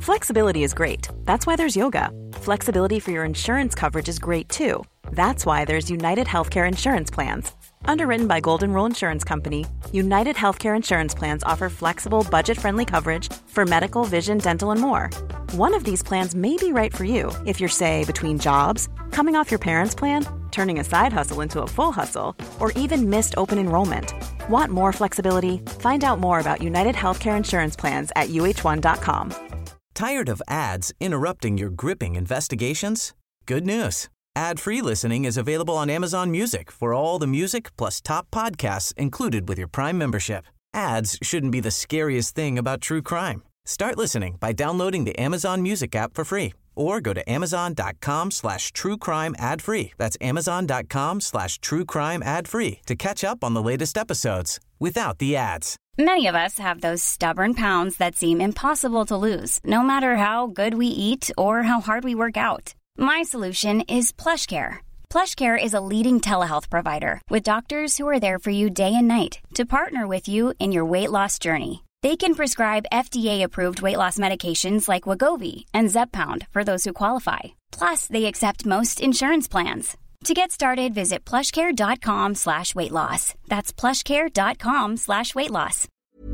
Flexibility is great. That's why there's yoga. Flexibility for your insurance coverage is great too. That's why there's United Healthcare Insurance Plans. Underwritten by Golden Rule Insurance Company, United Healthcare Insurance Plans offer flexible, budget-friendly coverage for medical, vision, dental, and more. One of these plans may be right for you if you're, say, between jobs, coming off your parents' plan, turning a side hustle into a full hustle, or even missed open enrollment. Want more flexibility? Find out more about United Healthcare Insurance Plans at uh1.com. Tired of ads interrupting your gripping investigations? Good news. Ad-free listening is available on Amazon Music for all the music plus top podcasts included with your Prime membership. Ads shouldn't be the scariest thing about true crime. Start listening by downloading the Amazon Music app for free or go to amazon.com/truecrime ad-free. That's amazon.com/truecrime ad-free to catch up on the latest episodes without the ads. Many of us have those stubborn pounds that seem impossible to lose, no matter how good we eat or how hard we work out. My solution is PlushCare. PlushCare is a leading telehealth provider with doctors who are there for you day and night to partner with you in your weight loss journey. They can prescribe FDA-approved weight loss medications like Wegovy and Zepbound for those who qualify. Plus, they accept most insurance plans. To get started, visit plushcare.com/weightloss. That's plushcare.com/weightloss.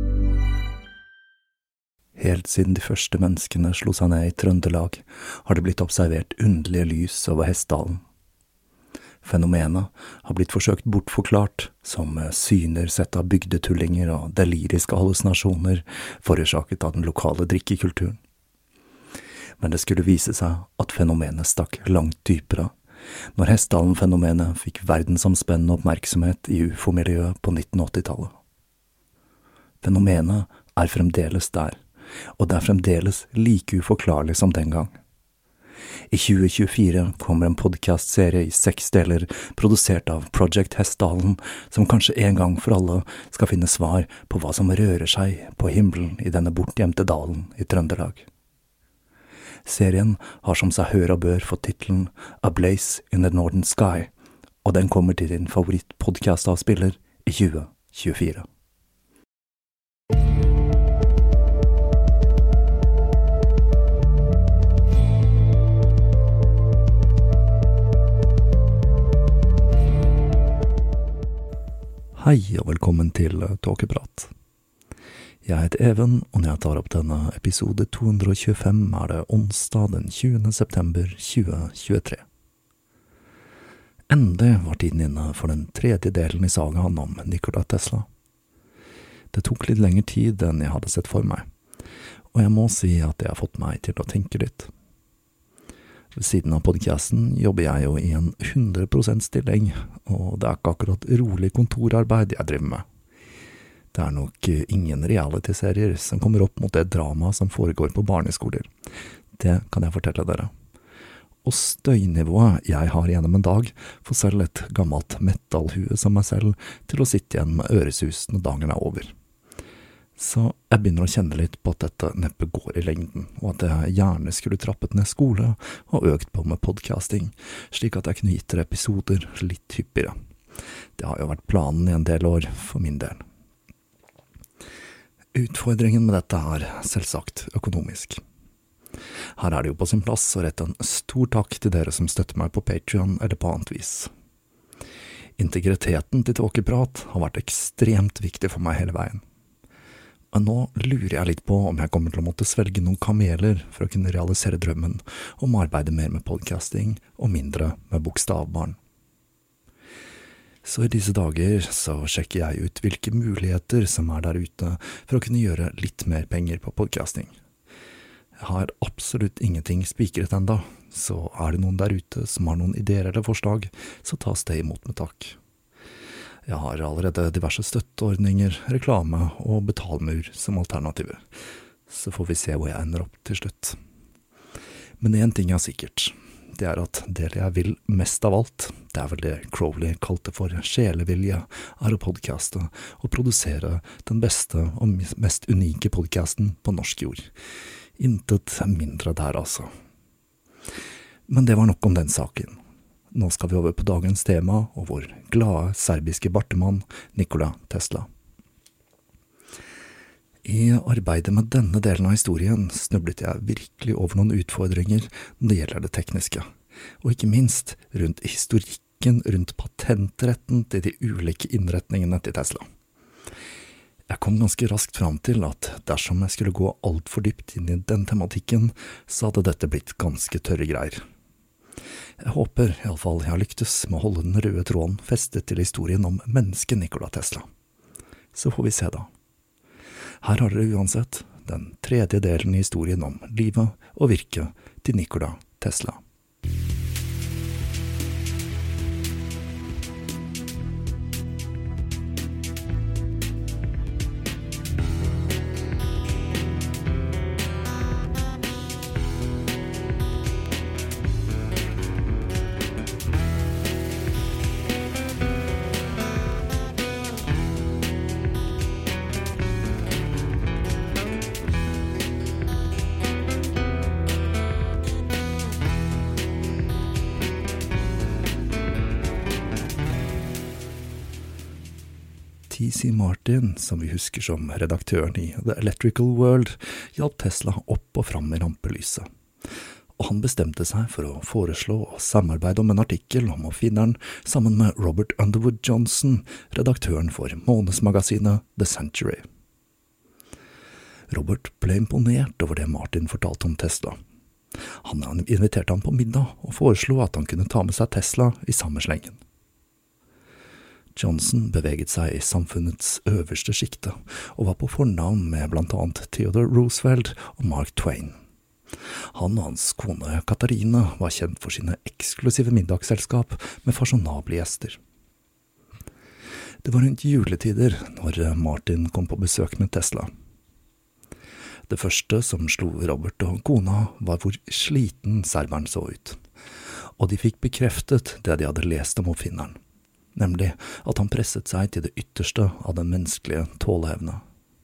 Helt siden de første menneskene slo seg ned i Trøndelag, har det blitt observert underlige lys over Hessdalen. Fenomenet har blitt forsøkt bortforklart som syner sett av bygdetullinger og deliriske hallusinasjoner forårsaket av den lokale drikkekulturen. Men det skulle vise seg at fenomenet stakk langt dypere, når Hessdalen-fenomenet fikk verdensomspennende oppmerksomhet i UFO-miljøet på 1980-tallet. Fenomenet er fremdeles der, og det er fremdeles like uforklarlig som den gang. I 2024 kommer en podcastserie i 6 deler produsert av Project Hessdalen, som kanskje en gang for alle skal finne svar på hva som rører seg på himmelen i denne bortgjemte dalen i Trøndelag. Serien har som seg hør og bør fått titelen A Blaze in the Northern Sky, og den kommer til din favorittpodcastavspiller i 2024. Hei og velkommen til Tåkeprat. Jeg heter Even, og når jeg tar opp denne episode 225 er det onsdag den 20. september 2023. Endelig var tiden inne for den tredje delen i sagaen om Nikola Tesla. Det tok litt lengre tid enn jeg hadde sett for meg, og jeg må si at det har fått meg til å tenke litt. Ved siden av podcasten jobber jeg jo i en 100% stilling, og det er ikke akkurat rolig kontorarbeid jeg driver med. Det er nok ingen reality-serier som kommer opp mot det drama som foregår på barneskoler. Det kan jeg fortelle dere. Og støynivået jeg har gjennom en dag får selv et gammelt metallhue som meg selv til å sitte igjen med øresus når dagen er over. Så jeg begynner å kjenne litt på at dette neppe går i lengden, og at jeg gjerne skulle trappet ned skole og økt på med podcasting, slik at jeg kunne gitt dere episoder litt hyppigere. Det har jo vært planen i en del år for min del. Utfordringen med dette er selvsagt økonomisk. Her er det jo på sin plass å rette en stor takk til dere som støtter meg på Patreon eller på annet vis. Integriteten til Tåkeprat har vært ekstremt viktig for meg hele veien. Men nå lurer jeg litt på om jeg kommer til å måtte svelge noen kameler for å kunne realisere drømmen om å arbeide mer med podcasting og mindre med bokstavbarn. Så i disse dager så sjekker jeg ut hvilke muligheter som er der ute for å kunne gjøre litt mer penger på podcasting. Jeg har absolutt ingenting spikret enda, så er det noen der ute som har noen ideer eller forslag, så tas det imot med takk. Jeg har allerede diverse støtteordninger, reklame og betalmur som alternativer, så får vi se hvor jeg ender opp til slutt. Men en ting er sikkert, det er at det jeg vil mest av alt, det er vel det Crowley kalte for sjelevilje, er å podcaste og produsere den beste og mest unike podcasten på norsk jord. Intet mindre der altså. Men det var nok om den saken. Nå skal vi over på dagens tema og vår glade serbiske bartemann Nikola Tesla. I arbeidet med denne delen av historien snublet jeg virkelig over noen utfordringer når det gjelder det tekniske, og ikke minst rundt historikken rundt patentretten til de ulike innretningene til Tesla. Jeg kom ganske raskt fram til at dersom jeg skulle gå alt for dypt inn i den tematikken, så hadde dette blitt ganske tørre greier. Jeg håper i alle fall jeg har lyktes med å holde den røde tråden festet til historien om mennesket Nikola Tesla. Så får vi se da. Her har dere uansett den tredje delen i historien om livet og virket til Nikola Tesla. T.C. Martin, som vi husker som redaktøren i The Electrical World, hjalp Tesla opp og fram i rampelyset. Og han bestemte seg for å foreslå og samarbeide om en artikkel om oppfinneren sammen med Robert Underwood Johnson, redaktøren for månedsmagasinet The Century. Robert ble imponert over det Martin fortalte om Tesla. Han inviterte ham på middag og foreslo at han kunne ta med seg Tesla i samme slengen. Johnson beveget seg i samfunnets øverste skikte, og var på fornavn med blant annet Theodore Roosevelt og Mark Twain. Han og hans kone Katarina var kjent for sine eksklusive middagsselskap med fasjonable gjester. Det var rundt juletider når Martin kom på besøk med Tesla. Det første som slo Robert og kona var hvor sliten serberen så ut, og de fikk bekreftet det de hadde lest om oppfinneren. Nemlig at han presset seg til det ytterste av den menneskelige tåleevne.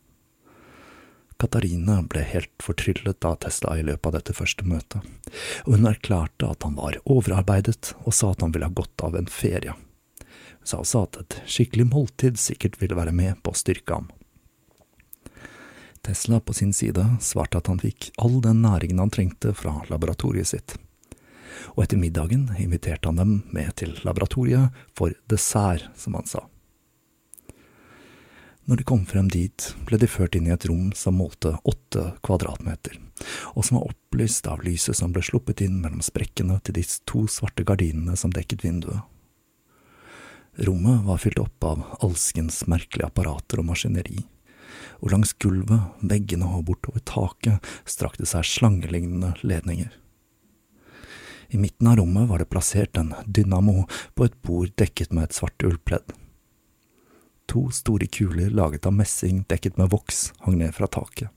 Katarina ble helt fortryllet av Tesla i løpet av dette første møtet, og hun erklærte at han var overarbeidet og sa at han ville ha godt av en ferie. Hun sa også at et skikkelig måltid sikkert ville være med på å styrke ham. Tesla på sin side svarte at han fikk all den næringen han trengte fra laboratoriet sitt. Og etter middagen inviterte han dem med til laboratoriet for dessert, som han sa. Når de kom frem dit, ble de ført inn i et rom som målte 8 kvadratmeter, og som var opplyst av lyset som ble sluppet inn mellom sprekkene til de 2 svarte gardinene som dekket vinduet. Rommet var fylt opp av alskens merkelige apparater og maskineri, og langs gulvet, veggene og bortover taket strakte seg slangelignende ledninger. I midten av rommet var det plassert en dynamo på et bord dekket med et svart ullpledd. 2 store kuler laget av messing dekket med voks hang ned fra taket.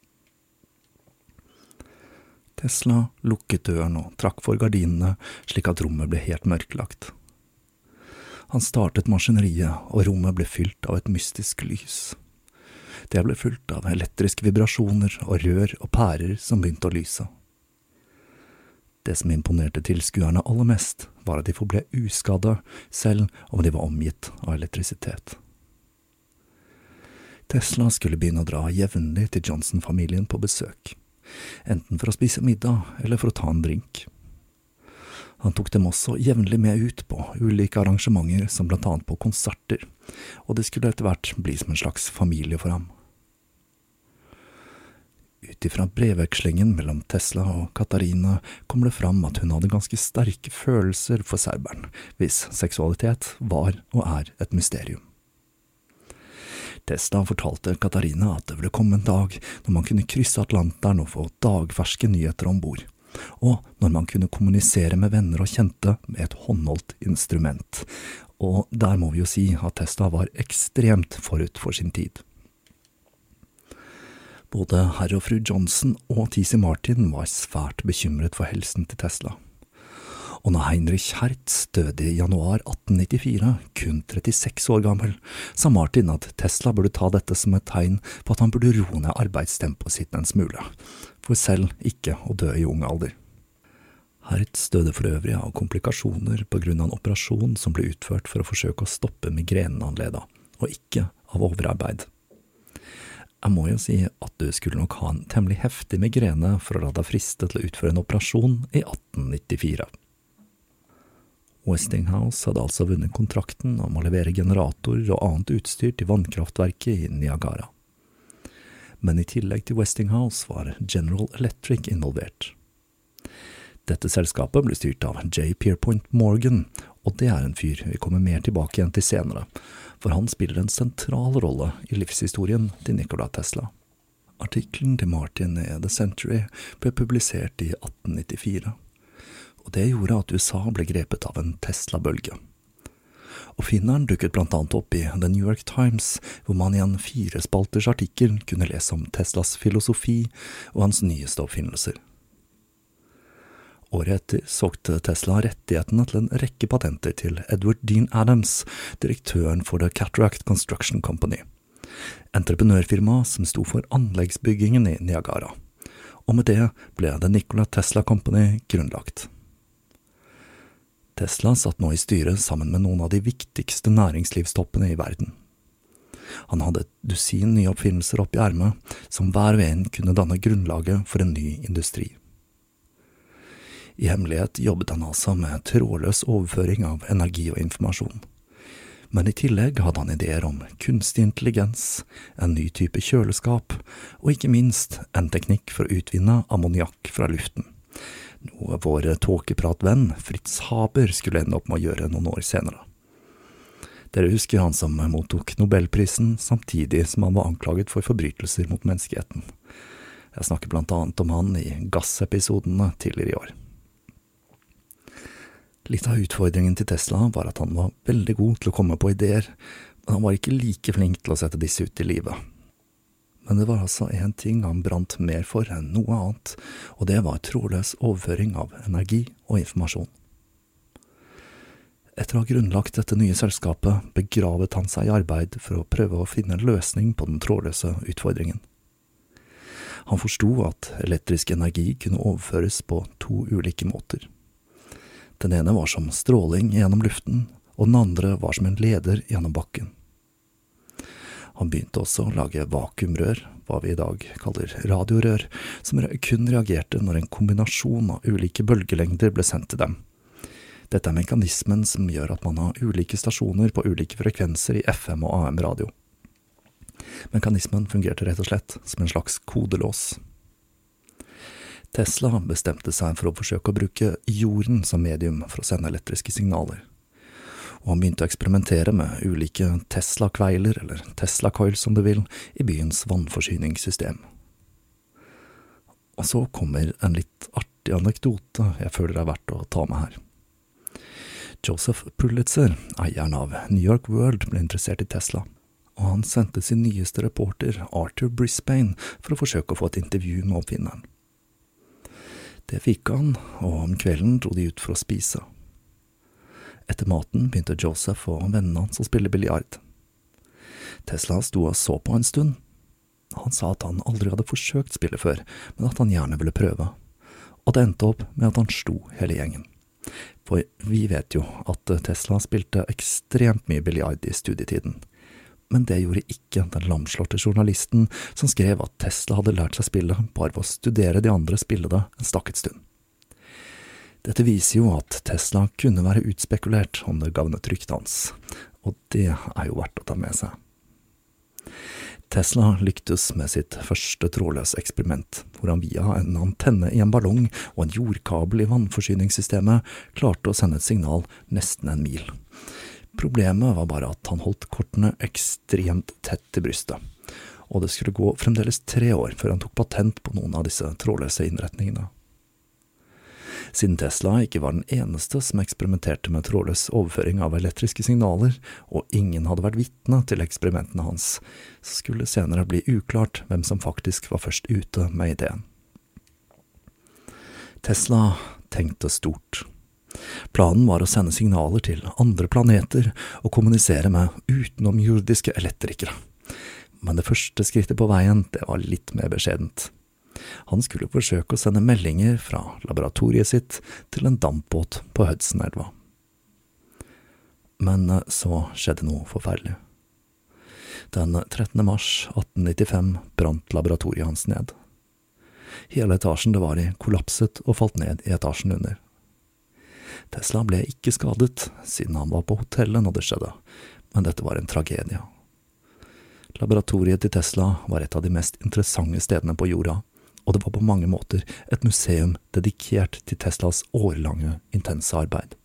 Tesla lukket døren og trakk for gardinene slik at rommet ble helt mørklagt. Han startet maskineriet, og rommet ble fylt av et mystisk lys. Det ble fylt av elektriske vibrasjoner og rør og pærer som begynte å lyse. Det som imponerte tilskuerne aller mest, var at de forble uskadde, selv om de var omgitt av elektrisitet. Tesla skulle begynne å dra jevnlig til Johnson-familien på besøk, enten for å spise middag eller for å ta en drink. Han tok dem også jevnlig med ut på ulike arrangementer, som blant annet på konserter, og det skulle etter hvert bli som en slags familie for ham. Utifra brevvekslingen mellom Tesla og Katarina kom det fram at hun hadde ganske sterke følelser for serberen, hvis seksualitet var og er et mysterium. Tesla fortalte Katarina at det ville komme en dag når man kunne krysse Atlanteren og få dagferske nyheter ombord, og når man kunne kommunisere med venner og kjente med et håndholdt instrument. Og der må vi jo si at Tesla var ekstremt forut for sin tid. Både herr og fru Johnson og T.C. Martin var svært bekymret for helsen til Tesla. Og når Heinrich Hertz døde i januar 1894, kun 36 år gammel, sa Martin at Tesla burde ta dette som et tegn på at han burde roe ned arbeidstempoet sitt en smule, for selv ikke å dø i ung alder. Hertz døde for øvrig av komplikasjoner på grunn av en operasjon som ble utført for å forsøke å stoppe migrenen han led av, og ikke av overarbeid. Jeg må jo si at du skulle nok ha en temmelig heftig migrene for å la deg friste til å utføre en operasjon i 1894. Westinghouse hadde altså vunnet kontrakten om å levere generatorer og annet utstyr til vannkraftverket i Niagara. Men i tillegg til Westinghouse var General Electric involvert. Dette selskapet ble styrt av J. Pierpont Morgan, og det en fyr vi kommer mer tilbake igjen til senere, for han spiller en sentral rolle i livshistorien til Nikola Tesla. Artikkelen til Martin i The Century ble publisert i 1894, og det gjorde at USA ble grepet av en Tesla-bølge. Oppfinneren dukket blant annet opp i The New York Times, hvor man i en 4-spalters artikkel kunne lese om Teslas filosofi og hans nyeste oppfinnelser. Året etter solgte Tesla rettighetene til en rekke patenter til Edward Dean Adams, direktøren for The Cataract Construction Company, entreprenørfirma som sto for anleggsbyggingen i Niagara, og med det ble The Nikola Tesla Company grunnlagt. Tesla satt nå i styret sammen med noen av de viktigste næringslivstoppene i verden. Han hadde et dusin nye oppfinnelser opp i ermet, som hver og en kunne danne grunnlaget for en ny industri. I hemmelighet jobbet han altså med trådløs overføring av energi og informasjon. Men i tillegg hadde han ideer om kunstig intelligens, en ny type kjøleskap, og ikke minst en teknikk for å utvinne ammoniakk fra luften. Noe vår tåkepratvenn Fritz Haber skulle ende opp med å gjøre noen år senere. Dere husker han som mottok Nobelprisen samtidig som han var anklaget for forbrytelser mot menneskeheten. Jeg snakker blant annet om han i gassepisodene tidligere i år. Litt av utfordringen til Tesla var at han var veldig god til å komme på ideer, men han var ikke like flink til å sette disse ut i livet. Men det var altså en ting han brant mer for enn noe annet, og det var trådløs overføring av energi og informasjon. Etter å ha grunnlagt dette nye selskapet, begravet han seg i arbeid for å prøve å finne en løsning på den trådløse utfordringen. Han forstod at elektrisk energi kunne overføres på 2 ulike måter. Den ene var som stråling gjennom luften, og den andre var som en leder gjennom bakken. Han begynte også å lage vakuumrør, hva vi i dag kaller radiorør, som kun reagerte når en kombinasjon av ulike bølgelengder ble sendt til dem. Dette mekanismen som gjør at man har ulike stasjoner på ulike frekvenser i FM og AM-radio. Mekanismen fungerte rett og slett som en slags kodelås. Tesla bestemte seg for å forsøke å bruke jorden som medium for å sende elektriske signaler, og han begynte å eksperimentere med ulike Tesla-kveiler, eller Tesla-coils som du vil, i byens vannforsyningssystem. Og så kommer en litt artig anekdote jeg føler er verdt å ta med her. Joseph Pulitzer, eieren av New York World, ble interessert i Tesla, og han sendte sin nyeste reporter, Arthur Brisbane, for å forsøke å få et intervju med oppfinneren. Det fikk han, og om kvelden dro de ut for å spise. Etter maten begynte Joseph og vennene hans å spille biljard. Tesla sto og så på en stund. Han sa at han aldri hadde forsøkt spille før, men at han gjerne ville prøve. Og det endte opp med at han slo hele gjengen. For vi vet jo at Tesla spilte ekstremt mye biljard i studietiden. Men det gjorde ikke den lamslåtte journalisten som skrev at Tesla hadde lært seg spillet bare ved å studere de andre spille det en stakket stund. Dette viser jo at Tesla kunne være utspekulert om det gavnet ryktet hans, og det jo verdt å ta med seg. Tesla lyktes med sitt første trådløse eksperiment, hvor han via en antenne i en ballong og en jordkabel i vannforsyningssystemet klarte å sende et signal nesten 1 mil. Problemet var bare at han holdt kortene ekstremt tett til brystet, og det skulle gå fremdeles 3 år før han tok patent på noen av disse trådløse innretningene. Siden Tesla ikke var den eneste som eksperimenterte med trådløs overføring av elektriske signaler, og ingen hadde vært vitne til eksperimentene hans, så skulle det senere bli uklart hvem som faktisk var først ute med ideen. Tesla tenkte stort. Planen var å sende signaler til andre planeter og kommunisere med utenomjordiske elektrikere. Men det første skrittet på veien, det var litt mer beskjedent. Han skulle forsøke å sende meldinger fra laboratoriet sitt til en dampbåt på Hudson-elva. Men så skjedde noe forferdelig. Den 13. mars 1895 brant laboratoriet hans ned. Hele etasjen det var i kollapset og falt ned i etasjen under. Tesla ble ikke skadet, siden han var på hotellet når det skjedde, men dette var en tragedie. Laboratoriet til Tesla var et av de mest interessante stedene på jorda, og det var på mange måter et museum dedikert til Teslas årlange, intense arbeid.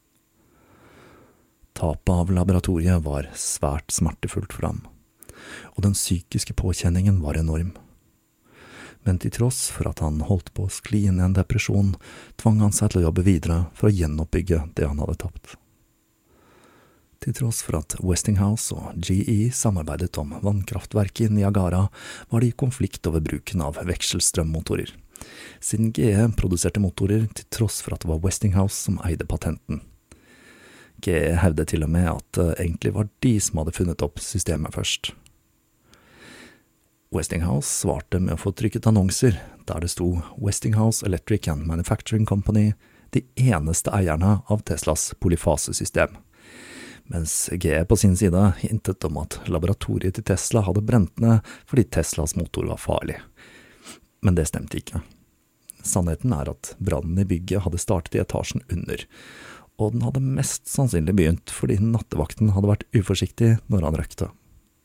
Tapet av laboratoriet var svært smertefullt for ham, og den psykiske påkjenningen var enorm. Men til tross for at han holdt på å skli inn i en depresjon, tvang han seg til å jobbe videre for å gjenoppbygge det han hadde tapt. Til tross for at Westinghouse og GE samarbeidet om vannkraftverket i Niagara, var de i konflikt over bruken av vekselstrømmotorer, siden GE produserte motorer til tross for at det var Westinghouse som eide patenten. GE hevdet til og med at det egentlig var de som hadde funnet opp systemet først. Westinghouse svarte med å få trykket annonser, der det sto Westinghouse Electric and Manufacturing Company, de eneste eierne av Teslas polyfasesystem, mens GE på sin side hintet om at laboratoriet til Tesla hadde brent ned fordi Teslas motor var farlig. Men det stemte ikke. Sannheten er at brannen i bygget hadde startet i etasjen under, og den hadde mest sannsynlig begynt fordi nattevakten hadde vært uforsiktig når han røkte.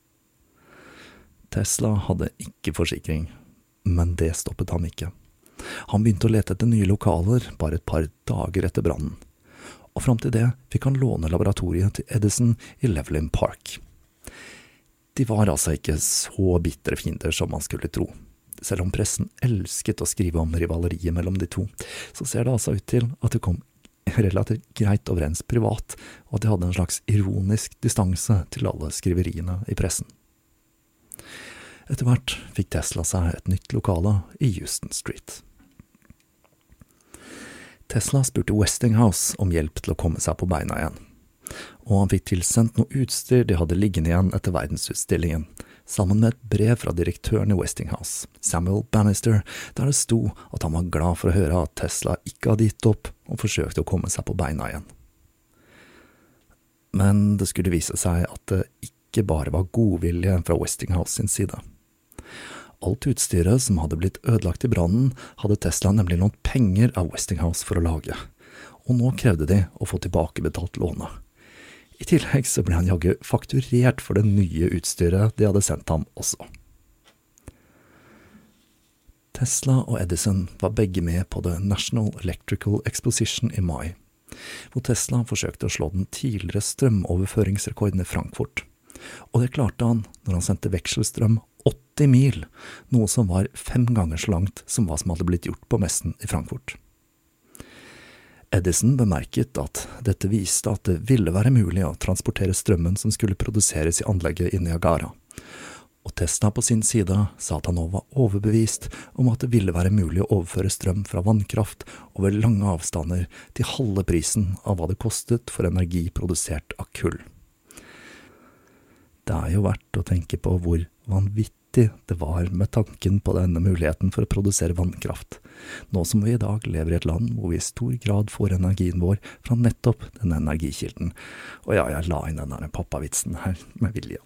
Tesla hadde ikke forsikring, men det stoppet ham ikke. Han begynte å lete etter nye lokaler bare et par dager etter brannen, og fram til det fikk han låne laboratoriet til Edison i Levelin Park. De var altså ikke så bitre fiender som man skulle tro. Selv om pressen elsket å skrive om rivaleriet mellom de to, så ser det altså ut til at det kom relativt greit overens privat, og at de hadde en slags ironisk distanse til alle skriveriene i pressen. Etter hvert fikk Tesla seg et nytt lokale i Houston Street. Tesla spurte Westinghouse om hjelp til å komme seg på beina igjen, og han fikk tilsendt noe utstyr de hadde liggende igjen etter verdensutstillingen, sammen med et brev fra direktøren i Westinghouse, Samuel Bannister, der det sto at han var glad for å høre at Tesla ikke hadde gitt opp og forsøkte å komme seg på beina igjen. Men det skulle vise seg at det ikke bare var godvilje fra Westinghouse sin side. Alt utstyret som hadde blitt ødelagt i brannen, hadde Tesla nemlig lånt penger av Westinghouse for å lage, og nå krevde de å få tilbakebetalt lånet. I tillegg så ble han jaggu fakturert for det nye utstyret de hadde sendt ham også. Tesla og Edison var begge med på The National Electrical Exposition i mai, hvor Tesla forsøkte å slå den tidligere strømoverføringsrekorden i Frankfurt. Og det klarte han når han sendte vekselstrøm 80 mil, noe som var 5 ganger så langt som hva som hadde blitt gjort på messen i Frankfurt. Edison bemerket at dette viste at det ville være mulig å transportere strømmen som skulle produseres i anlegget i Niagara. Og Tesla på sin side sa at han nå var overbevist om at det ville være mulig å overføre strøm fra vannkraft over lange avstander til halve prisen av hva det kostet for energi produsert av kull. Det er jo verdt å tenke på hvor vanvittig det var med tanken på denne muligheten for å produsere vannkraft, nå som vi i dag lever i et land hvor vi i stor grad får energien vår fra nettopp denne energikilden. Og ja, jeg la inn denne pappavitsen her med vilje.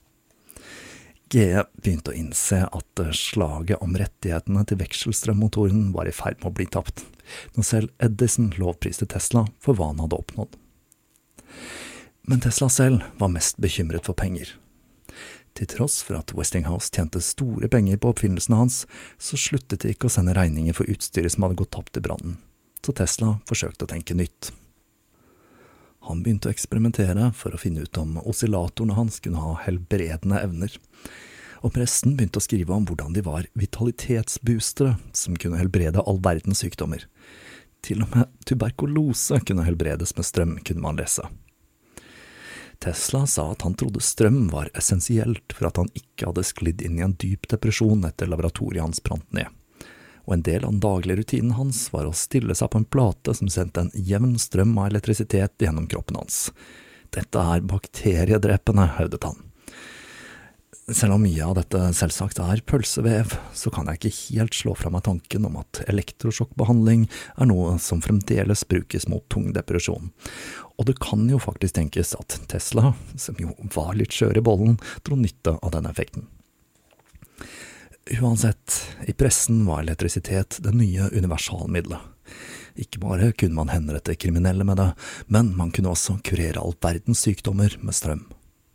GE begynte å innse at slaget om rettighetene til vekselstrømmotoren var i ferd med å bli tapt, når selv Edison lovpriste Tesla for hva han hadde oppnådd. Men Tesla selv var mest bekymret for penger. Til tross for at Westinghouse tjente store penger på oppfinnelsene hans, så sluttet de ikke å sende regninger for utstyret som hadde gått tapt i brannen, så Tesla forsøkte å tenke nytt. Han begynte å eksperimentere for å finne ut om oscillatorene hans kunne ha helbredende evner, og pressen begynte å skrive om hvordan de var vitalitetsboostere som kunne helbrede all verdens sykdommer. Til og med tuberkulose kunne helbredes med strøm, kunne man lese. Tesla sa at han trodde strøm var essensielt for at han ikke hadde sklidd inn i en dyp depresjon etter laboratoriet hans brant ned. Og en del av den daglige rutinen hans var å stille seg på en plate som sendte en jevn strøm av elektrisitet gjennom kroppen hans. Dette er bakteriedrepende, hevdet han. Selv om mye av dette selvsagt pølsevev, så kan jeg ikke helt slå fra meg tanken om at elektrosjokkbehandling noe som fremdeles brukes mot tung depresjon. Og det kan jo faktisk tenkes at Tesla, som jo var litt skjør i bollen, dro nytte av denne effekten. Uansett, i pressen var elektrisitet det nye universalmiddelet. Ikke bare kunne man henrette kriminelle med det, men man kunne også kurere all verdens sykdommer med strøm.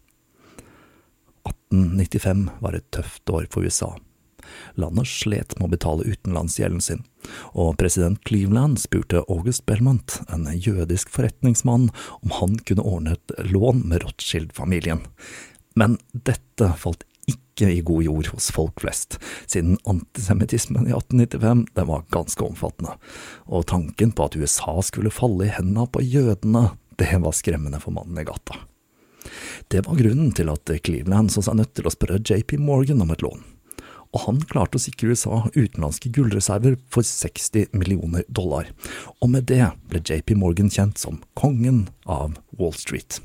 1895 var et tøft år for USA. Landet slet med å betale utenlandsgjelden sin, og president Cleveland spurte August Belmont, en jødisk forretningsmann, om han kunne ordne et lån med Rothschild-familien. Men dette falt ikke i god jord hos folk flest, siden antisemittismen i 1895 den var ganske omfattende, og tanken på at USA skulle falle i hendene på jødene, det var skremmende for mannen i gata. Det var grunnen til at Cleveland så seg nødt til å spørre JP Morgan om et lån, og han klarte å sikre USA utenlandske gullreserver for $60 millioner, og med det ble JP Morgan kjent som kongen av Wall Street.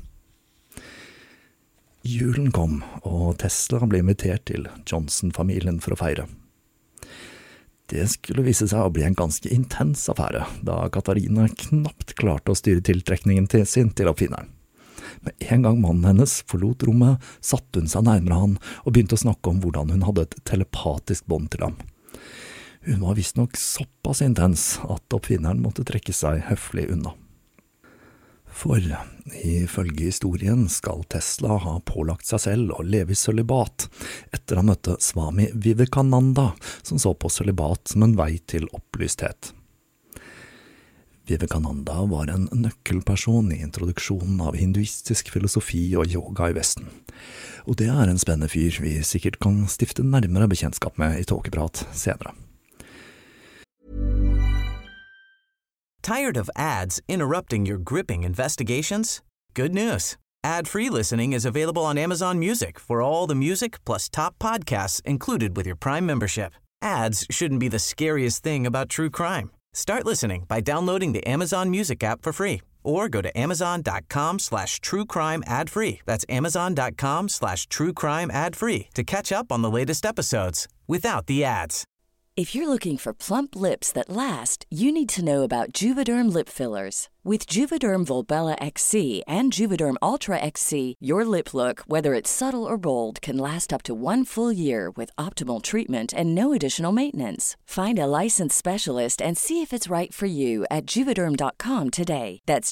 Julen kom, og Tesla ble invitert til Johnson-familien for å feire. Det skulle vise seg å bli en ganske intens affære, da Katarina knapt klarte å styre tiltrekningen sin til oppfinneren. Med en gang mannen hennes forlot rommet, satte hun seg nærmere han og begynte å snakke om hvordan hun hadde et telepatisk bånd til ham. Hun var visstnok såpass intens at oppfinneren måtte trekke seg høflig unna. For ifølge historien skal Tesla ha pålagt seg selv å leve i sølibat etter han møtte Swami Vivekananda, som så på sølibat som en vei til opplysthet. Vivekananda var en nøkkelperson i introduksjonen av hinduistisk filosofi og yoga i Vesten. Og det en spennende fyr vi sikkert kan stifte nærmere bekjentskap med i Tåkeprat senere. Tired of ads interrupting your gripping investigations? Good news. Ad-free listening is available on Amazon Music for all the music plus top podcasts included with your Prime membership. Ads shouldn't be the scariest thing about true crime. Start listening by downloading the Amazon Music app for free or go to amazon.com/truecrime ad-free. That's amazon.com/truecrime ad-free to catch up on the latest episodes without the ads. If you're looking for plump lips that last, you need to know about Juvederm lip fillers. With Juvederm Volbella XC and Juvederm Ultra XC, your lip look, whether it's subtle or bold, can last up to 1 full year with optimal treatment and no additional maintenance. Find a licensed specialist and see if it's right for you at Juvederm.com today. That's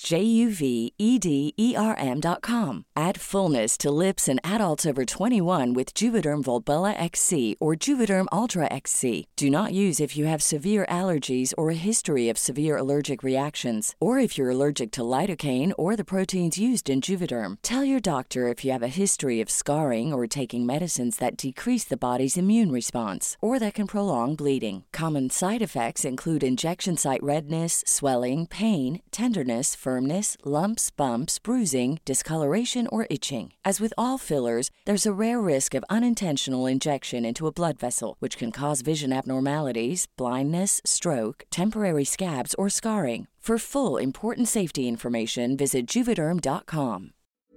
JUVEDERM.com. Add fullness to lips in adults over 21 with Juvederm Volbella XC or Juvederm Ultra XC. Do not use if you have severe allergies or a history of severe allergic reactions, or if you're allergic to lidocaine or the proteins used in Juvederm. Tell your doctor if you have a history of scarring or taking medicines that decrease the body's immune response or that can prolong bleeding. Common side effects include injection site redness, swelling, pain, tenderness, firmness, lumps, bumps, bruising, discoloration, or itching. As with all fillers, there's a rare risk of unintentional injection into a blood vessel, which can cause vision abnormalities, blindness, stroke, temporary scabs, or scarring. For full, important safety information, visit Juvederm.com.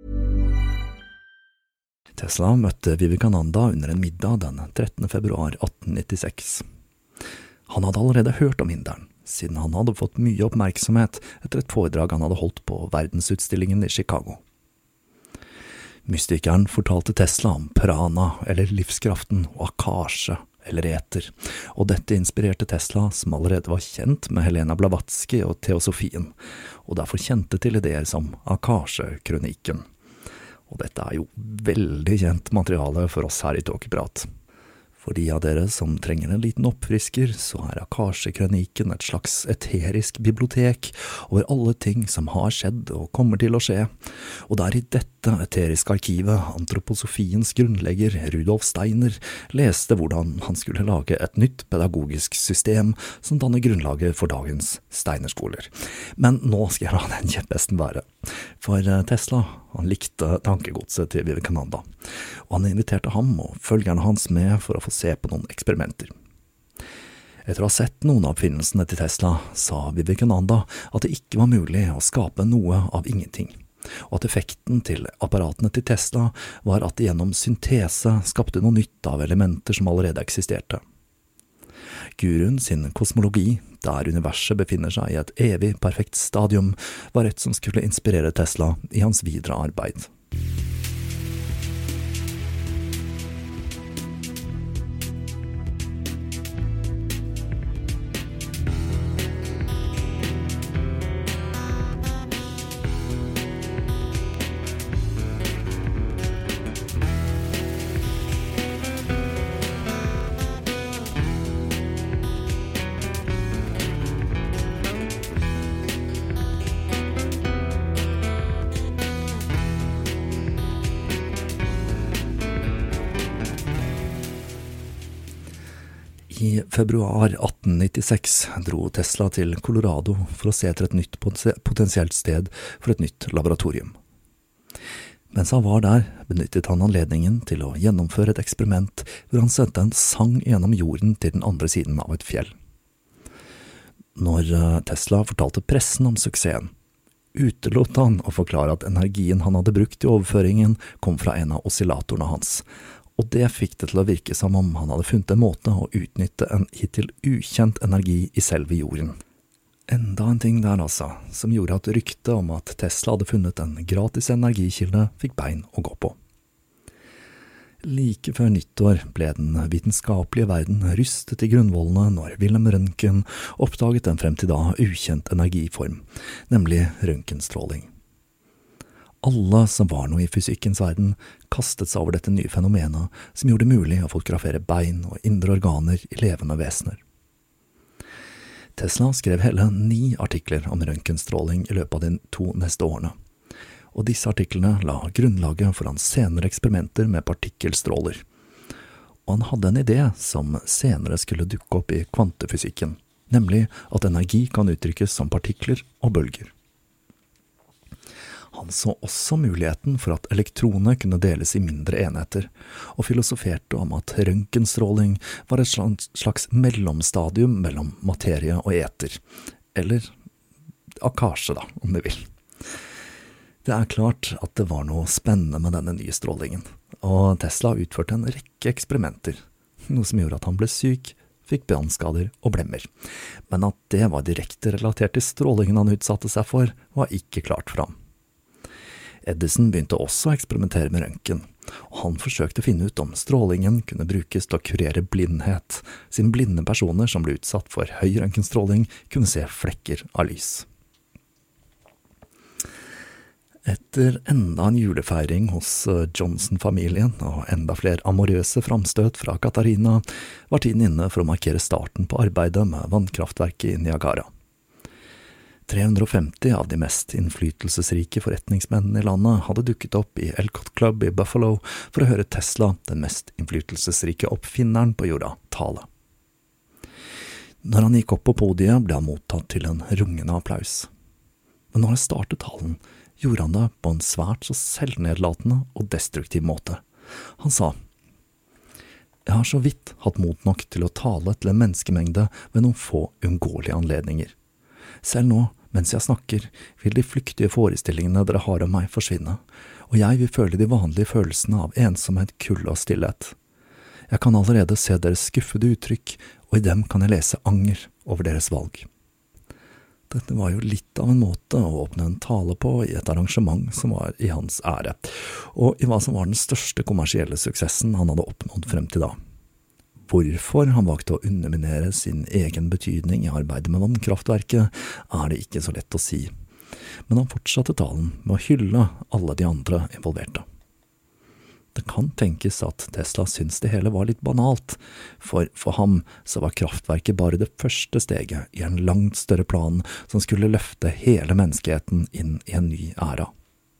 Tesla møtte Vivekananda under en middag den 13. februar 1896. Han hadde allerede hørt om inderen, siden han hadde fått mye oppmerksomhet etter et foredrag han hadde holdt på verdensutstillingen i Chicago. Mystikeren fortalte Tesla om prana, eller livskraften, og akasje, eller eter, og dette inspirerte Tesla, som allerede var kjent med Helena Blavatsky og teosofien, og derfor kjente til ideer som Akashe-kronikken. Og dette jo veldig kjent materiale for oss her i Tåkeprat. For de av dere som trenger en liten oppfrisker, så Akashe-kronikken et slags eterisk bibliotek over alle ting som har skjedd og kommer til å skje. Og i dette eteriske arkivet antroposofiens grunnlegger Rudolf Steiner leste hvordan han skulle lage et nytt pedagogisk system som danner grunnlaget for dagens Steinerskoler. Men nå skal jeg la den kjeppesten være. For Tesla, han likte tankegodset til Vivekananda, og han inviterte ham og følgerne hans med for å få se på noen eksperimenter. Etter å ha sett noen av oppfinnelsene til Tesla, sa Vivekananda at det ikke var mulig å skape noe av ingenting, og at effekten til apparatene til Tesla var at de gjennom syntese skapte noe nytt av elementer som allerede eksisterte. Guruen sin kosmologi, der universet befinner seg i et evig perfekt stadium, var et som skulle inspirere Tesla i hans videre arbeid. I februar 1896 dro Tesla til Colorado for å se etter et nytt potensielt sted for et nytt laboratorium. Mens han var der, benyttet han anledningen til å gjennomføre et eksperiment hvor han sendte en sang gjennom jorden til den andre siden av et fjell. Når Tesla fortalte pressen om suksessen, utelot han å forklare at energien han hadde brukt i overføringen kom fra en av oscillatorene hans, og det fikk det til å virke som om han hadde funnet en måte å utnytte en hittil ukjent energi i selve jorden. Enda en ting der altså, som gjorde at ryktet om at Tesla hadde funnet en gratis energikilde fikk bein å gå på. Like før nyttår ble den vitenskapelige verden rystet i grunnvollene når Wilhelm Røntgen oppdaget en frem til da ukjent energiform, nemlig røntgenstråling. Alle som var noe i fysikkens verden kastet seg over dette nye fenomenet som gjorde det mulig å fotografere bein og indre organer i levende vesener. Tesla skrev hele 9 artikler om røntgenstråling i løpet av de 2 neste årene, og disse artiklene la grunnlaget for hans senere eksperimenter med partikkelstråler. Og han hadde en idé som senere skulle dukke opp i kvantefysikken, nemlig at energi kan uttrykkes som partikler og bølger. Han så også muligheten for at elektroner kunne deles i mindre enheter, og filosoferte om at røntgenstråling var et slags mellomstadium mellom materie og eter, eller akasje da, om du vil. Det er klart at det var noe spennende med denne nye strålingen, og Tesla utførte en rekke eksperimenter, noe som gjorde at han ble syk, fikk brannskader og blemmer. Men at det var direkte relatert til strålingen han utsatte seg for, var ikke klart for ham. Edison begynte også å eksperimentere med røntgen, og han forsøkte å finne ut om strålingen kunne brukes til å kurere blindhet, siden blinde personer som ble utsatt for høy røntgenstråling kunne se flekker av lys. Etter enda en julefeiring hos Johnson-familien og enda flere amorøse framstøt fra Katarina, var tiden inne for å markere starten på arbeidet med vannkraftverket i Niagara. 350 av de mest innflytelsesrike forretningsmennene i landet hadde dukket opp i Elcott Club i Buffalo for å høre Tesla, den mest innflytelsesrike oppfinneren på jorda, tale. Når han gikk opp på podiet, ble han mottatt til en rungende applaus. Men når han startet talen, gjorde han det på en svært så selvnedlatende og destruktiv måte. Han sa: «Jeg har så vidt hatt mot nok til å tale til en menneskemengde ved noen få uunngåelige anledninger. Selv nå, mens jeg snakker, vil de flyktige forestillingene dere har om meg forsvinne, og jeg vil føle de vanlige følelsene av ensomhet, kulde og stillhet. Jeg kan allerede se deres skuffede uttrykk, og i dem kan jeg lese anger over deres valg.» Dette var jo litt av en måte å åpne en tale på i et arrangement som var i hans ære, og i hva som var den største kommersielle suksessen han hadde oppnådd frem til da. Hvorfor han valgte å underminere sin egen betydning i arbeidet med vannkraftverket, er det ikke så lett å si, men han fortsatte talen med å hylle alle de andre involverte. Det kan tenkes at Tesla syntes det hele var litt banalt, for ham så var kraftverket bare det første steget i en langt større plan som skulle løfte hele menneskeheten inn i en ny æra.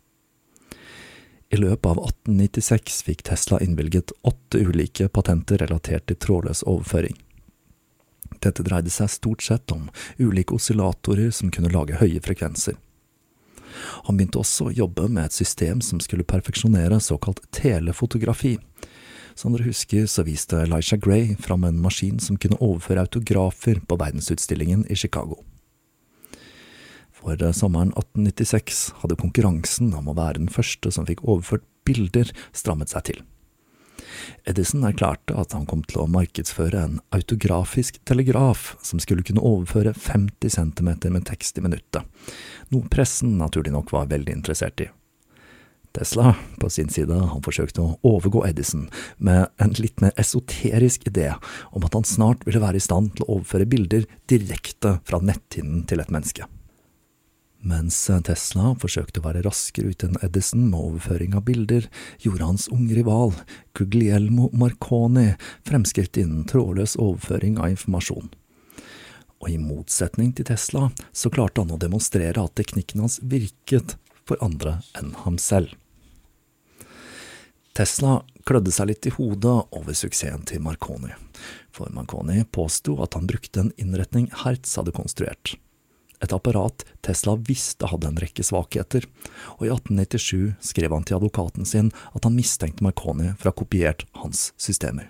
I løpet av 1896 fikk Tesla innvilget 8 ulike patenter relatert til trådløs overføring. Dette dreide seg stort sett om ulike oscillatorer som kunne lage høye frekvenser. Han begynte også å jobbe med et system som skulle perfeksjonere såkalt telefotografi. Som dere husker så viste Elisha Gray fram en maskin som kunne overføre autografer på verdensutstillingen i Chicago. For sommeren 1896 hadde konkurransen om å være den første som fikk overført bilder strammet seg til. Edison erklærte at han kom til å markedsføre en autografisk telegraf som skulle kunne overføre 50 centimeter med tekst i minuttet, noe pressen naturlig nok var veldig interessert i. Tesla, på sin side, han forsøkte å overgå Edison med en litt mer esoterisk idé om at han snart ville være i stand til å overføre bilder direkte fra netthinnen til et menneske. Mens Tesla forsøkte å være raskere ut enn Edison med overføring av bilder, gjorde hans unge rival, Guglielmo Marconi, fremskritt innen trådløs overføring av informasjon. Og i motsetning til Tesla, så klarte han å demonstrere at teknikken hans virket for andre enn ham selv. Tesla klødde seg litt i hodet over suksessen til Marconi, for Marconi påstod at han brukte en innretning Hertz hadde konstruert. Et apparat Tesla visste hadde en rekke svakheter, og i 1897 skrev han til advokaten sin at han mistenkte Marconi for å ha kopiert hans systemer.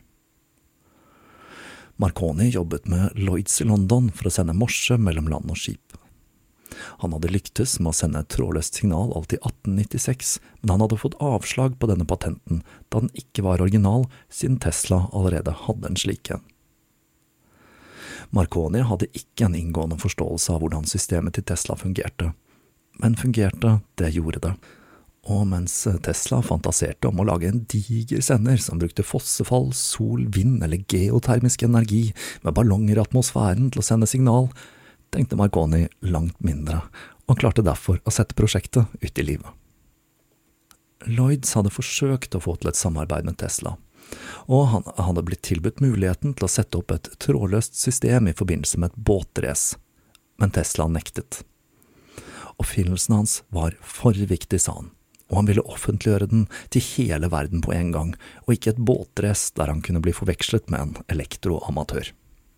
Marconi jobbet med Lloyds i London for å sende morse mellom land og skip. Han hadde lyktes med å sende et trådløst signal alt i 1896, men han hadde fått avslag på denne patenten da den ikke var original, siden Tesla allerede hadde en slik en. Marconi hadde ikke en inngående forståelse av hvordan systemet til Tesla fungerte, men fungerte, det gjorde det. Og mens Tesla fantaserte om å lage en diger sender som brukte fossefall, sol, vind eller geotermisk energi med ballonger i atmosfæren til å sende signal, tenkte Marconi langt mindre, og han klarte derfor å sette prosjektet ut i livet. Lloyds hadde forsøkt å få til et samarbeid med Tesla, og han hadde blitt tilbudt muligheten til å sette opp et trådløst system i forbindelse med et båtrace, men Tesla nektet. Oppfinnelsen hans var for viktig, sa han, og han ville offentliggjøre den til hele verden på en gang, og ikke et båtrace der han kunne bli forvekslet med en elektroamatør.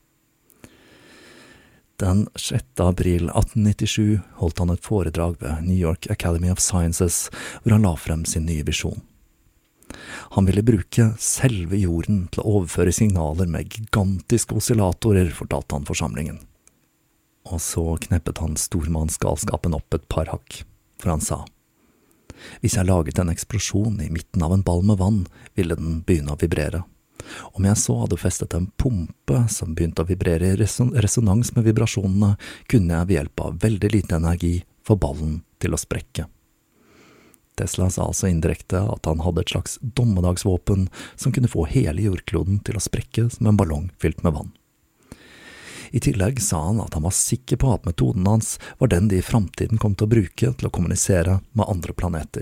Den 6. april 1897 holdt han et foredrag ved New York Academy of Sciences, hvor han la frem sin nye visjon. Han ville bruke selve jorden til å overføre signaler med gigantiske oscillatorer, fortalte han forsamlingen. Og så kneppet han stormannsgalskapen opp et par hakk, for han sa: «Hvis jeg laget en eksplosjon i midten av en ball med vann, ville den begynne å vibrere. Om jeg så hadde festet en pumpe som begynte å vibrere i resonans med vibrasjonene, kunne jeg ved hjelp av veldig lite energi få ballen til å sprekke.» Tesla sa altså indirekte at han hadde et slags dommedagsvåpen som kunne få hele jordkloden til å sprekke som en ballong fylt med vann. I tillegg sa han at han var sikker på at metoden hans var den de i fremtiden kom til å bruke til å kommunisere med andre planeter.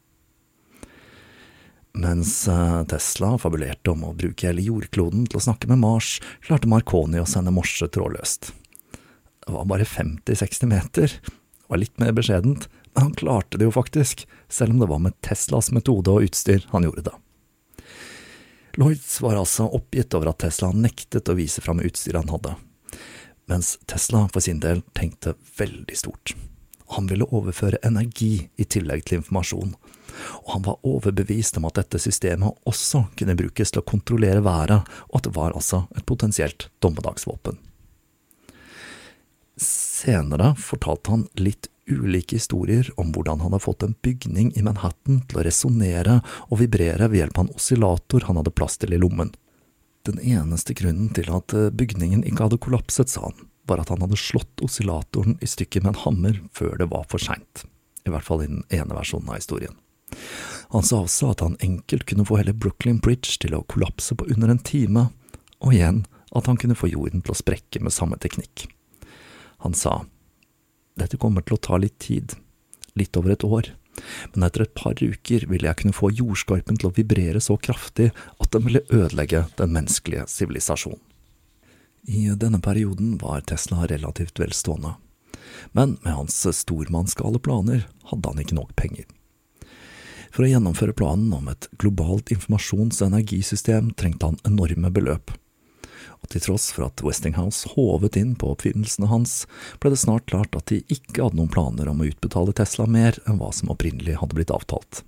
Mens Tesla fabulerte om å bruke hele jordkloden til å snakke med Mars, klarte Marconi å sende morse trådløst. Det var bare 50-60 meter, det var litt mer beskjedent, men han klarte det jo faktisk, selv om det var med Teslas metode og utstyr han gjorde det. Lloyds var altså oppgitt over at Tesla nektet å vise frem utstyret han hadde, mens Tesla for sin del tenkte veldig stort. Han ville overføre energi i tillegg til informasjon, og han var overbevist om at dette systemet også kunne brukes til å kontrollere været, og at det var altså et potensielt dommedagsvåpen. Senere fortalte han litt ulike historier om hvordan han hadde fått en bygning i Manhattan til å resonere og vibrere ved hjelp av en oscillator han hadde plass til i lommen. Den eneste grunnen til at bygningen ikke hadde kollapset, sa han, var at han hadde slått oscillatoren i stykker med en hammer før det var for sent, i hvert fall i den ene versjonen av historien. Han sa også at han enkelt kunne få hele Brooklyn Bridge til å kollapse på under en time, og igjen at han kunne få jorden til å sprekke med samme teknikk. Han sa: «Dette kommer til å ta litt tid, litt over et år, men etter et par uker ville jeg kunne få jordskorpen til å vibrere så kraftig at den ville ødelegge den menneskelige sivilisasjonen.» I denne perioden var Tesla relativt velstående, men med hans stormannsgale planer hadde han ikke nok penger. For å gjennomføre planen om et globalt informasjons- og energisystem trengte han enorme beløp. Og til tross for at Westinghouse håvet inn på oppfinnelsene hans, ble det snart klart at de ikke hadde noen planer om å utbetale Tesla mer enn hva som opprinnelig hadde blitt avtalt.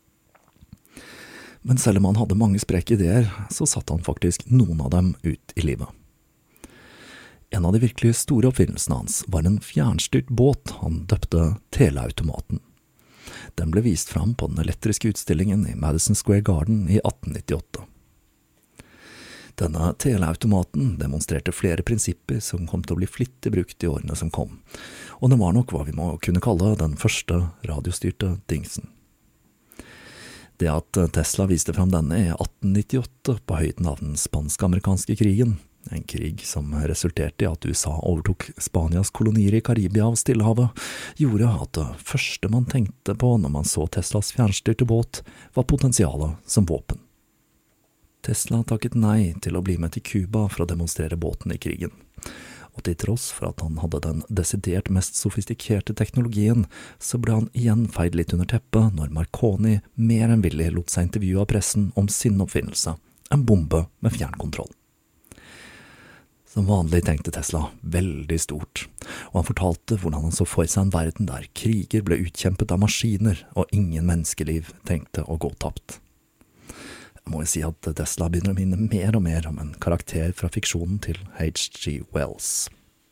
Men selv om han hadde mange spreke ideer, så satte han faktisk noen av dem ut i livet. En av de virkelig store oppfinnelsene hans var en fjernstyrt båt han døpte teleautomaten. Den ble vist fram på den elektriske utstillingen i Madison Square Garden i 1898. Denne teleautomaten demonstrerte flere prinsipper som kom til å bli flittig brukt i årene som kom, og det var nok hva vi må kunne kalle den første radiostyrte dingsen. Det at Tesla viste fram denne i 1898 på høyden av den spansk-amerikanske krigen, en krig som resulterte i at USA overtok Spanias kolonier i Karibia og Stillehavet, gjorde at det første man tenkte på når man så Teslas fjernstyrte båt, var potensialet som våpen. Tesla takket nei til å bli med til Cuba for å demonstrere båten i krigen, og til tross for at han hadde den desidert mest sofistikerte teknologien, så ble han igjen feid litt under teppet når Marconi mer enn villig lot seg intervjue av pressen om sin oppfinnelse, en bombe med fjernkontroll. Som vanlig tenkte Tesla veldig stort, og han fortalte hvordan han så for seg en verden der kriger ble utkjempet av maskiner og ingen menneskeliv trengte å gå tapt. Jeg må jo si at Tesla begynner å minne mer og mer om en karakter fra fiksjonen til H.G. Wells.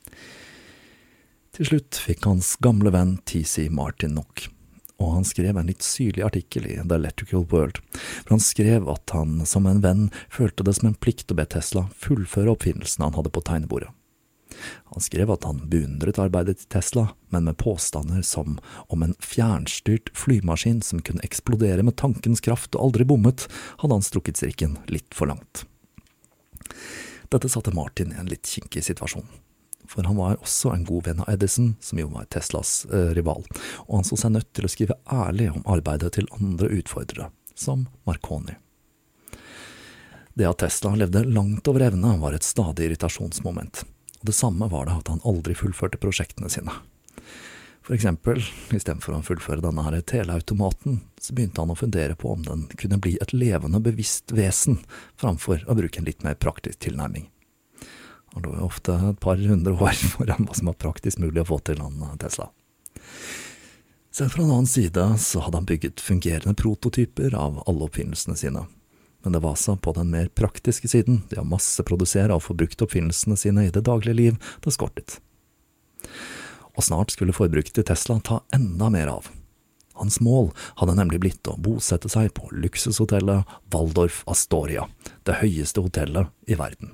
Til slutt fikk hans gamle venn T.C. Martin nok, og han skrev en litt syrlig artikkel i The Electrical World, for han skrev at han som en venn følte det som en plikt å be Tesla fullføre oppfinnelsen han hadde på tegnebordet. Han skrev at han beundret arbeidet til Tesla, men med påstander som om en fjernstyrt flymaskin som kunne eksplodere med tankens kraft og aldri bommet, hadde han strukket strikken litt for langt. Dette satte Martin i en litt kinkig situasjon. For han var også en god venn av Edison, som jo var Teslas rival, og han så seg nødt til å skrive ærlig om arbeidet til andre utfordrere, som Marconi. Det at Tesla levde langt over evne var et stadig irritasjonsmoment, og det samme var det at han aldri fullførte prosjektene sine. For eksempel, i stedet for å fullføre denne her teleautomaten, så begynte han å fundere på om den kunne bli et levende, bevisst vesen, framfor å bruke en litt mer praktisk tilnærming. Han lå jo ofte et par 100 år foran hva som var praktisk mulig å få til han Tesla. Selv fra en annen side så hadde han bygget fungerende prototyper av alle oppfinnelsene sine. Men det var så på den mer praktiske siden, det å masseprodusere og få brukt oppfinnelsene sine i det daglige liv, det skortet. Og snart skulle forbruket til Tesla ta enda mer av. Hans mål hadde nemlig blitt å bosette seg på luksushotellet Waldorf Astoria, det høyeste hotellet i verden.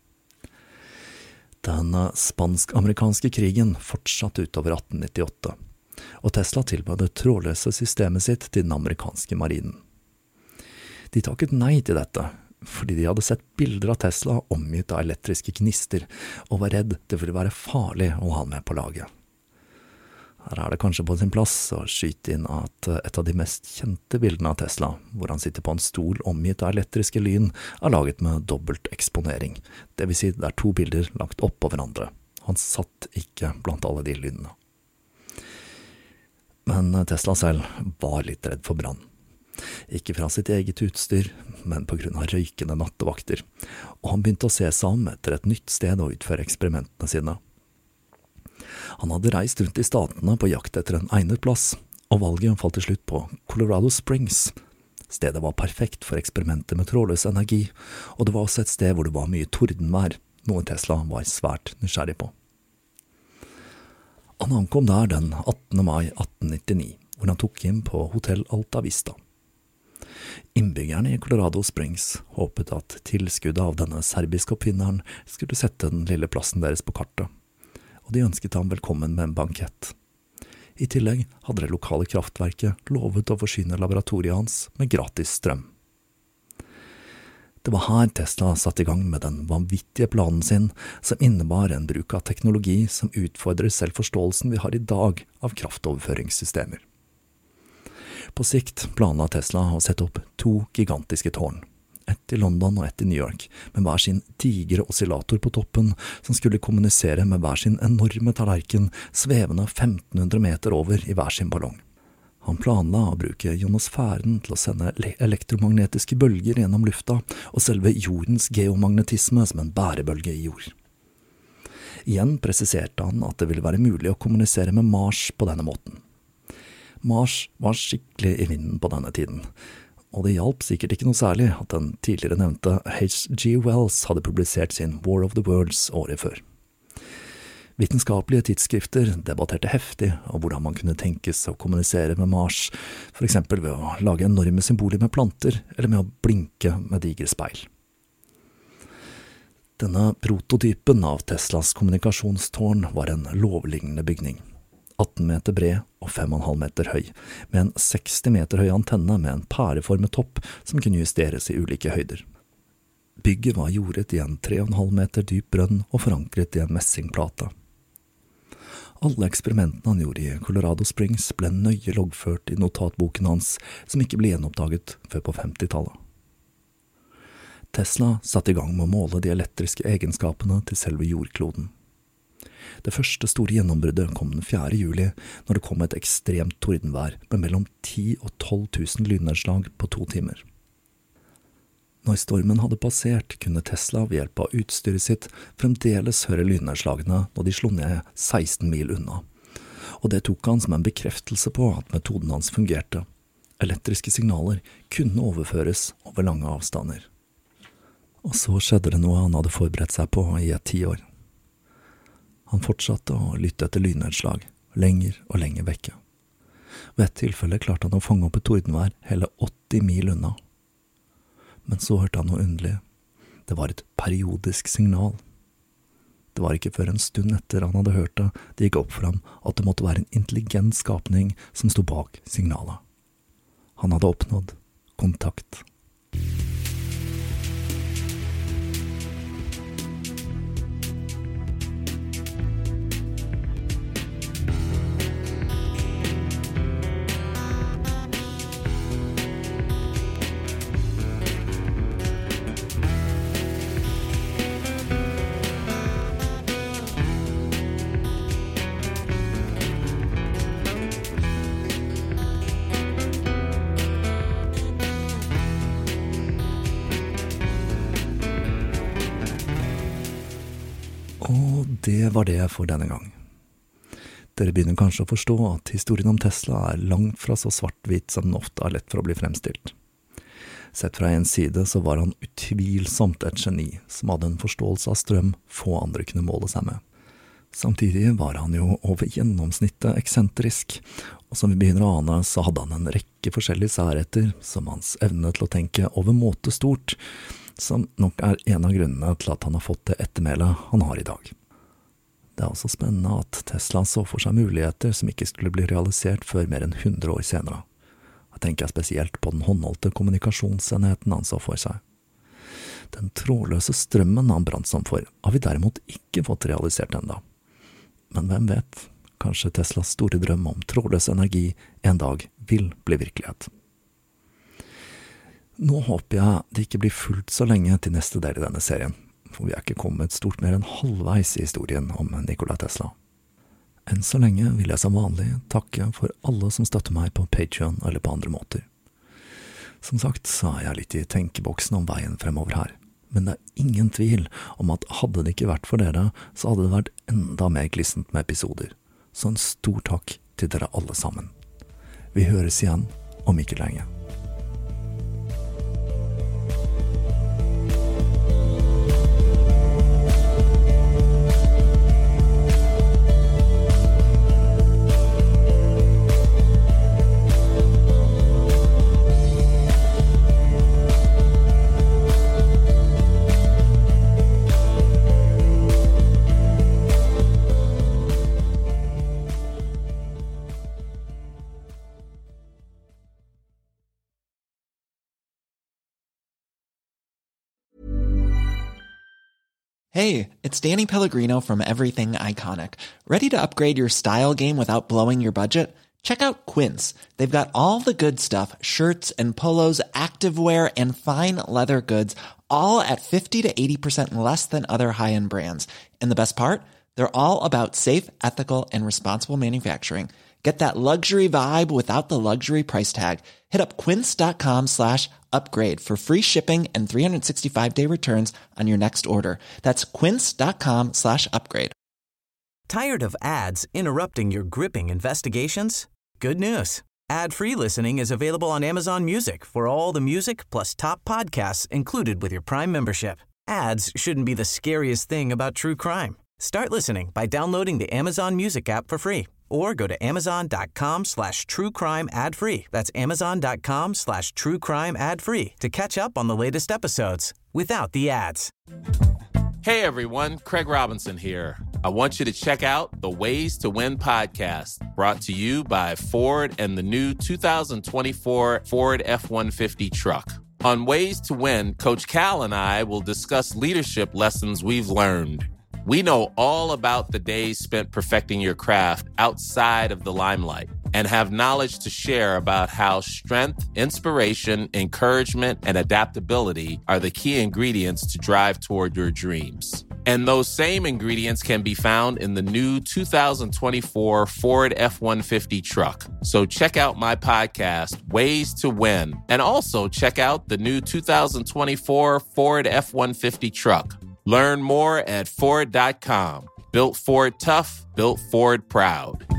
Den spansk-amerikanske krigen fortsatte utover 1898, og Tesla tilbød det trådløse systemet sitt til den amerikanske marinen. De takket nei til dette, fordi de hadde sett bilder av Tesla omgitt av elektriske gnister, og var redd det ville være farlig å ha med på laget. Her er det kanskje på sin plass å skyte inn at et av de mest kjente bildene av Tesla, hvor han sitter på en stol omgitt av elektriske lyn, er laget med dobbelt eksponering. Det vil si det er to bilder lagt opp på hverandre. Han satt ikke blant alle de lynene. Men Tesla selv var litt redd for brann. Ikke fra sitt eget utstyr, men på grunn av røykende nattevakter, og han begynte å se seg om etter et nytt sted å utføre eksperimentene sine. Han hadde reist rundt i statene på jakt etter en egnet plass, og valget falt til slutt på Colorado Springs. Stedet var perfekt for eksperimenter med trådløs energi, og det var også et sted hvor det var mye tordenvær, noe Tesla var svært nysgjerrig på. Han ankom der den 18. mai 1899, hvor han tok inn på Hotel Alta Vista. Innbyggerne i Colorado Springs håpet at tilskuddet av denne serbiske oppfinneren skulle sette den lille plassen deres på kartet, og de ønsket ham velkommen med en bankett. I tillegg hadde det lokale kraftverket lovet å forsyne laboratoriet hans med gratis strøm. Det var her Tesla satte i gang med den vanvittige planen sin, som innebar en bruk av teknologi som utfordrer selvforståelsen vi har i dag av kraftoverføringssystemer. På sikt planla Tesla å sette opp 2 gigantiske tårn, ett i London og ett i New York, med hver sin digre oscillator på toppen, som skulle kommunisere med hver sin enorme tallerken, svevende 1500 meter over i hver sin ballong. Han planla å bruke ionosfæren til å sende elektromagnetiske bølger gjennom lufta, og selve jordens geomagnetisme som en bærebølge i jord. Igjen presiserte han at det ville være mulig å kommunisere med Mars på denne måten. Mars var skikkelig i vinden på denne tiden, og det hjalp sikkert ikke noe særlig at den tidligere nevnte H.G. Wells hadde publisert sin War of the Worlds året før. Vitenskapelige tidsskrifter debatterte heftig om hvordan man kunne tenkes å kommunisere med Mars, for eksempel ved å lage enorme symboler med planter, eller med å blinke med digre speil. Denne prototypen av Teslas kommunikasjonstårn var en lovlignende bygning, 18 meter bred og 5,5 meter høy, med en 60 meter høy antenne med en pæreformet topp som kunne justeres i ulike høyder. Bygget var jordet i en 3,5 meter dyp brønn og forankret i en messingplate. Alle eksperimentene han gjorde i Colorado Springs ble nøye loggført i notatboken hans, som ikke ble gjenoppdaget før på 50-tallet. Tesla satte i gang med å måle de elektriske egenskapene til selve jordkloden. Det første store gjennombruddet kom den 4. juli, når det kom et ekstremt tordenvær med mellom 10 og 12 000 lynnedslag på 2 timer. Når stormen hadde passert, kunne Tesla ved hjelp av utstyret sitt fremdeles høre lynnedslagene når de slo ned 16 mil unna, og det tok han som en bekreftelse på at metoden hans fungerte. Elektriske signaler kunne overføres over lange avstander. Og så skjedde det noe han hadde forberedt seg på i et 10 år. Han fortsatte å lytte etter lynnedslag, lenger og lenger vekke. Ved et tilfelle klarte han å fange opp et tordenvær hele 80 mil unna. Men så hørte han noe underlig. Det var et periodisk signal. Det var ikke før en stund etter han hadde hørt det, det gikk opp for ham at det måtte være en intelligent skapning som sto bak signalet. Han hadde oppnådd kontakt. Og det var det for denne gang. Dere begynner kanskje å forstå at historien om Tesla er langt fra så svart-hvit som den ofte er lett for å bli fremstilt. Sett fra en side så var han utvilsomt et geni, som hadde en forståelse av strøm få andre kunne måle seg med. Samtidig var han jo over gjennomsnittet eksentrisk, og som vi begynner å ane så hadde han en rekke forskjellige særheter, som hans evne til å tenke over måte stort, som nok er en av grunnene til at han har fått det ettermælet han har i dag. Det er også spennende at Tesla så for seg muligheter som ikke skulle bli realisert før mer enn 100 år senere. Jeg tenker spesielt på den håndholdte kommunikasjonsenheten han så for seg. Den trådløse strømmen han brant som for, har vi derimot ikke fått realisert enda. Men hvem vet, kanskje Teslas store drøm om trådløs energi en dag vil bli virkelighet. Nå håper jeg det ikke blir fullt så lenge til neste del i denne serien, for vi er ikke kommet stort mer enn halvveis i historien om Nikola Tesla. Enn så lenge vil jeg som vanlig takke for alle som støtter meg på Patreon eller på andre måter. Som sagt så er jeg litt i tenkeboksen om veien fremover her, men det er ingen tvil om at hadde det ikke vært for dere, så hadde det vært enda mer glissent med episoder. Så en stor takk til dere alle sammen. Vi høres igjen om ikke lenge. Hey, it's Danny Pellegrino from Everything Iconic. Ready to upgrade your style game without blowing your budget? Check out Quince. They've got all the good stuff, shirts and polos, activewear, and fine leather goods, all at 50 to 80% less than other high-end brands. And the best part? They're all about safe, ethical, and responsible manufacturing. Get that luxury vibe without the luxury price tag. Hit up quince.com/upgrade for free shipping and 365-day returns on your next order. That's quince.com/upgrade. Tired of ads interrupting your gripping investigations? Good news. Ad-free listening is available on Amazon Music for all the music plus top podcasts included with your Prime membership. Ads shouldn't be the scariest thing about true crime. Start listening by downloading the Amazon Music app for free or go to amazon.com/truecrime ad-free. That's amazon.com/truecrime ad-free to catch up on the latest episodes without the ads. Hey everyone, Craig Robinson here. I want you to check out the Ways to Win podcast, brought to you by Ford and the new 2024 Ford F-150 truck. On Ways to Win, Coach Cal and I will discuss leadership lessons we've learned. We know all about the days spent perfecting your craft outside of the limelight and have knowledge to share about how strength, inspiration, encouragement, and adaptability are the key ingredients to drive toward your dreams. And those same ingredients can be found in the new 2024 Ford F-150 truck. So check out my podcast, Ways to Win, and also check out the new 2024 Ford F-150 truck. Learn more at Ford.com. Built Ford tough, built Ford proud.